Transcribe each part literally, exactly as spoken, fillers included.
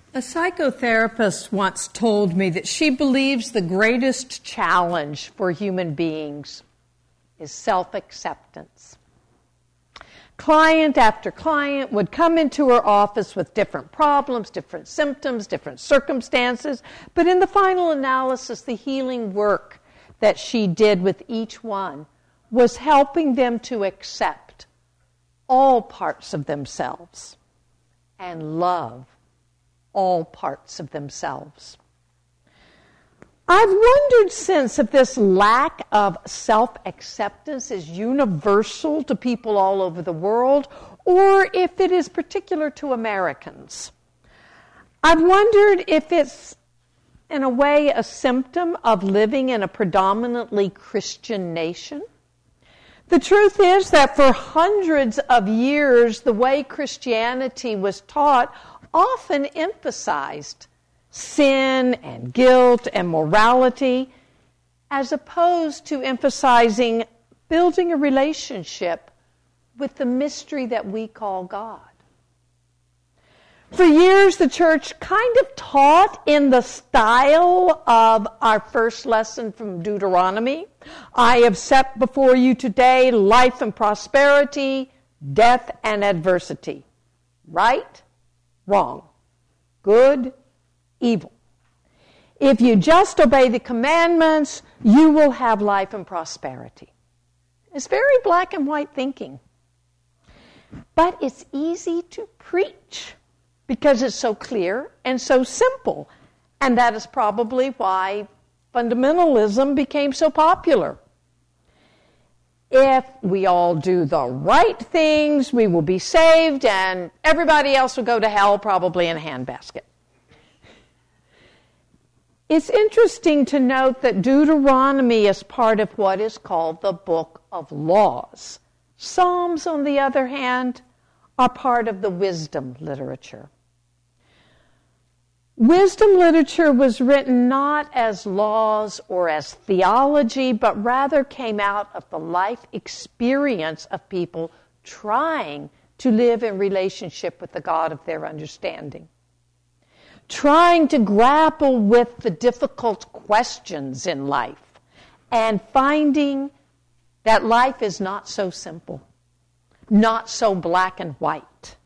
A psychotherapist once told me that she believes the greatest challenge for human beings is self-acceptance. Client after client would come into her office with different problems, different symptoms, different circumstances, but in the final analysis, the healing work that she did with each one was helping them to accept all parts of themselves and love all parts of themselves. I've wondered since if this lack of self-acceptance is universal to people all over the world, or if it is particular to Americans. I've wondered if it's, in a way, a symptom of living in a predominantly Christian nation. The truth is that for hundreds of years, the way Christianity was taught often emphasized sin and guilt and morality, as opposed to emphasizing building a relationship with the mystery that we call God. For years, the church kind of taught in the style of our first lesson from Deuteronomy. I have set before you today life and prosperity, death and adversity. Right? Wrong. Good, evil. If you just obey the commandments, you will have life and prosperity. It's very black and white thinking. But it's easy to preach because it's so clear and so simple. And that is probably why fundamentalism became so popular. If we all do the right things, we will be saved, and everybody else will go to hell, probably in a handbasket. It's interesting to note that Deuteronomy is part of what is called the Book of Laws. Psalms, on the other hand, are part of the wisdom literature. Wisdom literature was written not as laws or as theology, but rather came out of the life experience of people trying to live in relationship with the God of their understanding, trying to grapple with the difficult questions in life, and finding that life is not so simple, not so black and white.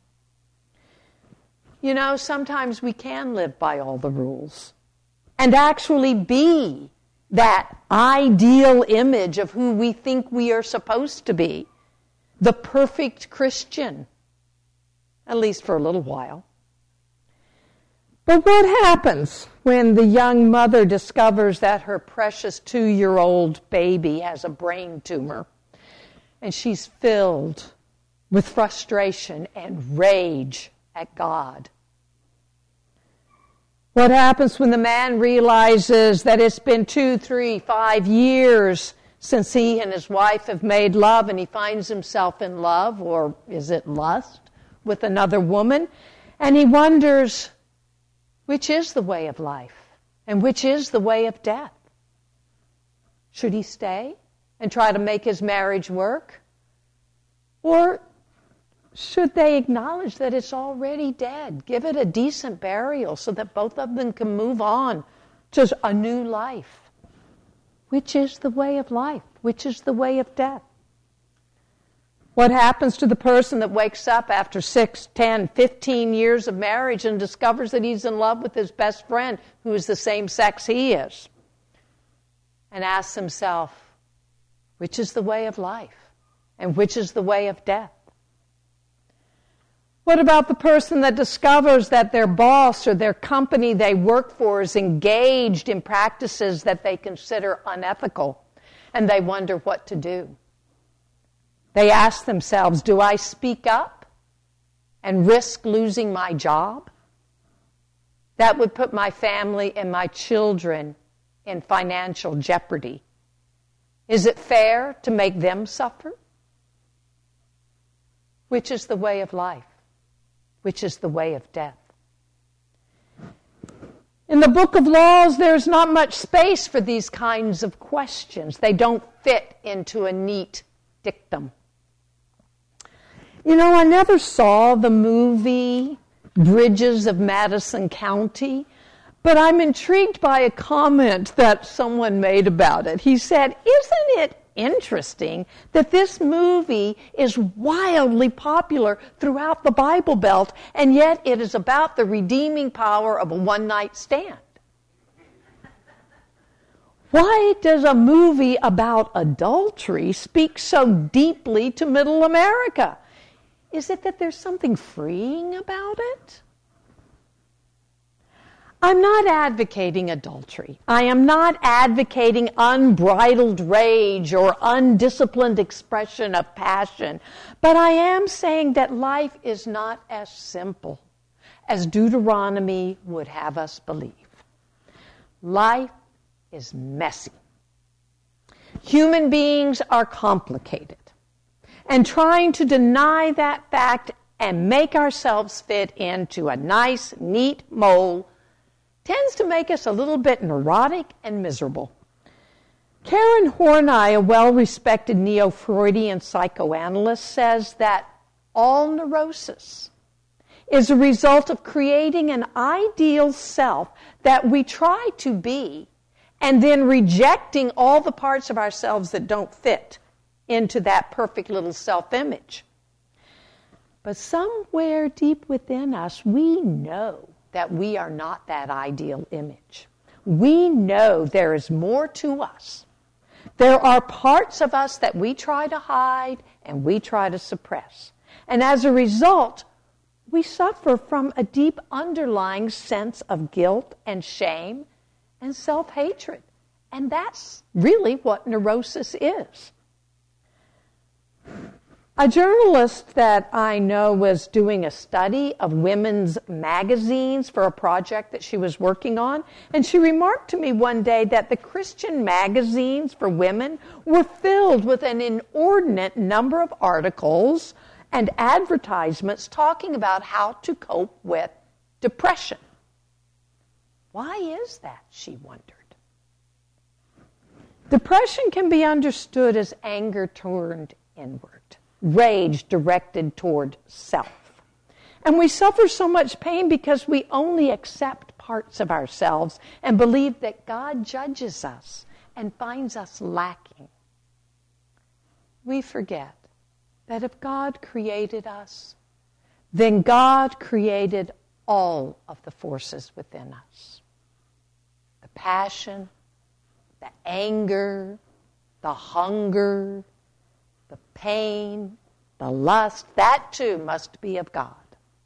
You know, sometimes we can live by all the rules and actually be that ideal image of who we think we are supposed to be, the perfect Christian, at least for a little while. But what happens when the young mother discovers that her precious two-year-old baby has a brain tumor and she's filled with frustration and rage at God? What happens when the man realizes that it's been two, three, five years since he and his wife have made love, and he finds himself in love, or is it lust, with another woman, and he wonders, which is the way of life and which is the way of death? Should he stay and try to make his marriage work? Or should they acknowledge that it's already dead? Give it a decent burial so that both of them can move on to a new life. Which is the way of life? Which is the way of death? What happens to the person that wakes up after six, ten, fifteen years of marriage and discovers that he's in love with his best friend who is the same sex he is? And asks himself, which is the way of life? And which is the way of death? What about the person that discovers that their boss or their company they work for is engaged in practices that they consider unethical, and they wonder what to do? They ask themselves, do I speak up and risk losing my job? That would put my family and my children in financial jeopardy. Is it fair to make them suffer? Which is the way of life? Which is the way of death? In the Book of Laws, there's not much space for these kinds of questions. They don't fit into a neat dictum. You know, I never saw the movie bridges of Madison County. But I'm intrigued by a comment that someone made about it. He said, "Isn't it interesting that this movie is wildly popular throughout the Bible Belt, and yet it is about the redeeming power of a one-night stand? Why does a movie about adultery speak so deeply to Middle America? Is it that there's something freeing about it?" I'm not advocating adultery. I am not advocating unbridled rage or undisciplined expression of passion. But I am saying that life is not as simple as Deuteronomy would have us believe. Life is messy. Human beings are complicated. And trying to deny that fact and make ourselves fit into a nice, neat mold tends to make us a little bit neurotic and miserable. Karen Horney, a well-respected neo-Freudian psychoanalyst, says that all neurosis is a result of creating an ideal self that we try to be and then rejecting all the parts of ourselves that don't fit into that perfect little self-image. But somewhere deep within us, we know that we are not that ideal image. We know there is more to us. There are parts of us that we try to hide and we try to suppress. And as a result, we suffer from a deep underlying sense of guilt and shame and self-hatred. And that's really what neurosis is. A journalist that I know was doing a study of women's magazines for a project that she was working on, and she remarked to me one day that the Christian magazines for women were filled with an inordinate number of articles and advertisements talking about how to cope with depression. Why is that, she wondered. Depression can be understood as anger turned inward, rage directed toward self. And we suffer so much pain because we only accept parts of ourselves and believe that God judges us and finds us lacking. We forget that if God created us, then God created all of the forces within us. The passion, the anger, the hunger, the pain, the lust, that too must be of God.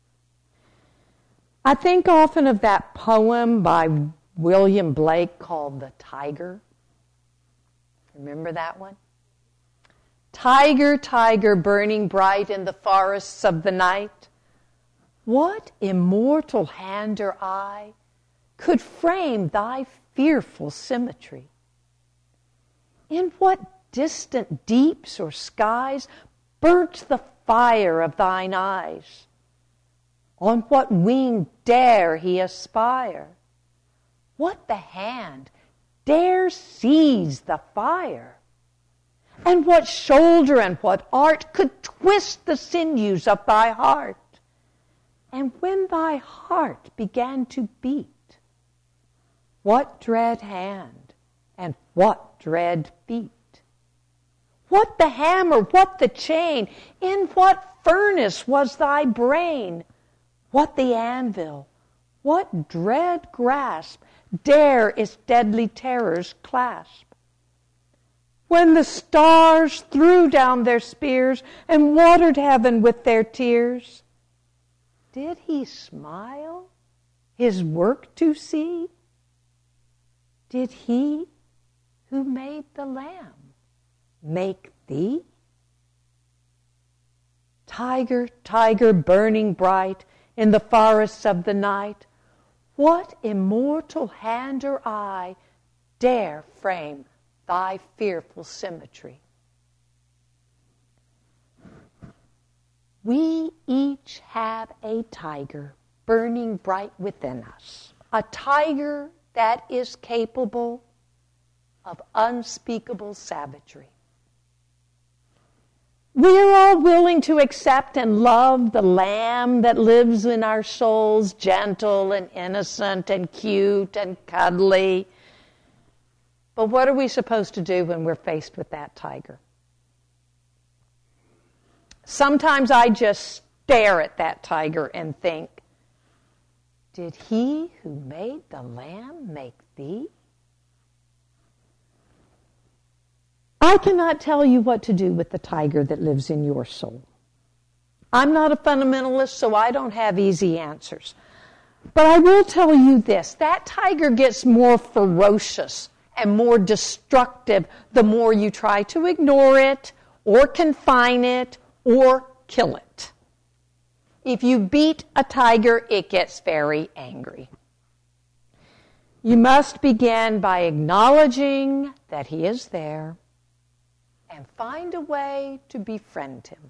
I think often of that poem by William Blake called The Tiger. Remember that one? Tiger, tiger, burning bright in the forests of the night, what immortal hand or eye could frame thy fearful symmetry? In what distant deeps or skies burnt the fire of thine eyes? On what wing dare he aspire? What the hand dare seize the fire? And what shoulder and what art could twist the sinews of thy heart? And when thy heart began to beat, what dread hand and what dread feet? What the hammer, what the chain? In what furnace was thy brain? What the anvil? What dread grasp dare its deadly terrors clasp? When the stars threw down their spears and watered heaven with their tears, did he smile, his work to see? Did he who made the lamb make thee? Tiger, tiger, burning bright in the forests of the night, what immortal hand or eye dare frame thy fearful symmetry? We each have a tiger burning bright within us, a tiger that is capable of unspeakable savagery. We're all willing to accept and love the lamb that lives in our souls, gentle and innocent and cute and cuddly. But what are we supposed to do when we're faced with that tiger? Sometimes I just stare at that tiger and think, did he who made the lamb make thee? I cannot tell you what to do with the tiger that lives in your soul. I'm not a fundamentalist, so I don't have easy answers. But I will tell you this, that tiger gets more ferocious and more destructive the more you try to ignore it or confine it or kill it. If you beat a tiger, it gets very angry. You must begin by acknowledging that he is there and find a way to befriend him.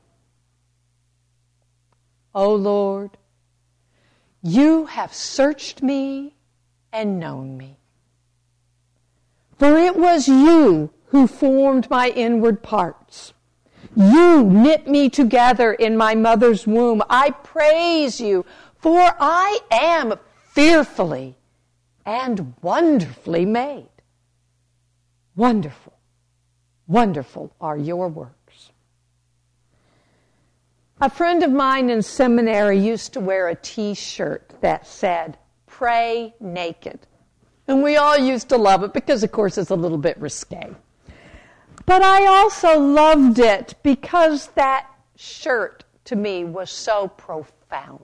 O Lord, you have searched me and known me. For it was you who formed my inward parts. You knit me together in my mother's womb. I praise you, for I am fearfully and wonderfully made. Wonderful, wonderful are your works. A friend of mine in seminary used to wear a T-shirt that said, "Pray naked." And we all used to love it because, of course, it's a little bit risque. But I also loved it because that shirt to me was so profound.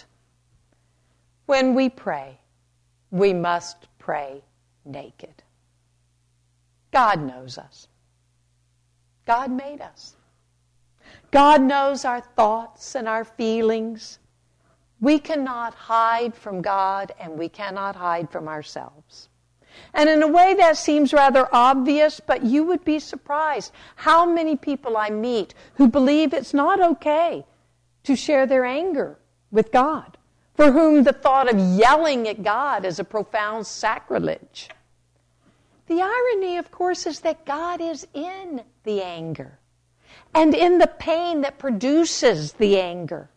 When we pray, we must pray naked. God knows us. God made us. God knows our thoughts and our feelings. We cannot hide from God, and we cannot hide from ourselves. And in a way that seems rather obvious, but you would be surprised how many people I meet who believe it's not okay to share their anger with God, for whom the thought of yelling at God is a profound sacrilege. The irony, of course, is that God is in the anger and in the pain that produces the anger.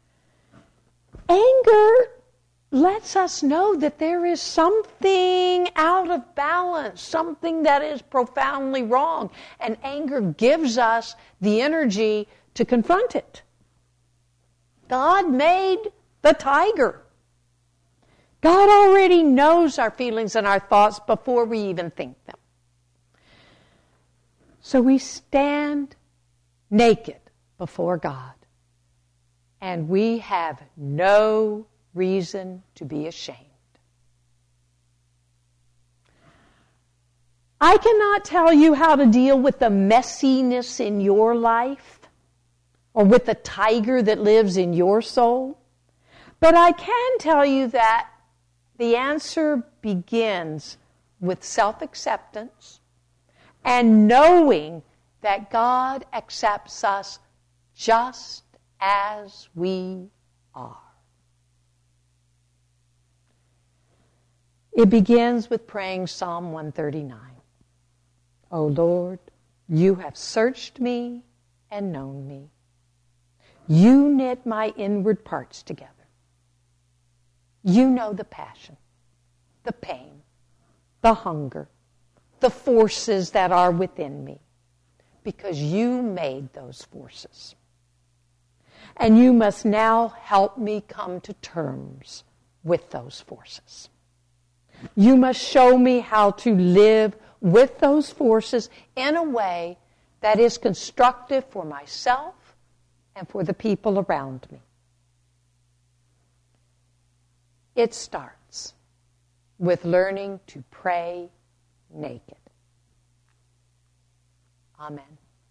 Anger lets us know that there is something out of balance, something that is profoundly wrong, and anger gives us the energy to confront it. God made the tiger. God already knows our feelings and our thoughts before we even think them. So we stand naked before God, and we have no reason to be ashamed. I cannot tell you how to deal with the messiness in your life or with the tiger that lives in your soul, but I can tell you that the answer begins with self-acceptance and knowing that God accepts us just as we are. It begins with praying Psalm one thirty-nine. O Lord, you have searched me and known me. You knit my inward parts together. You know the passion, the pain, the hunger, the forces that are within me, because you made those forces. And you must now help me come to terms with those forces. You must show me how to live with those forces in a way that is constructive for myself and for the people around me. It starts with learning to pray naked. Amen.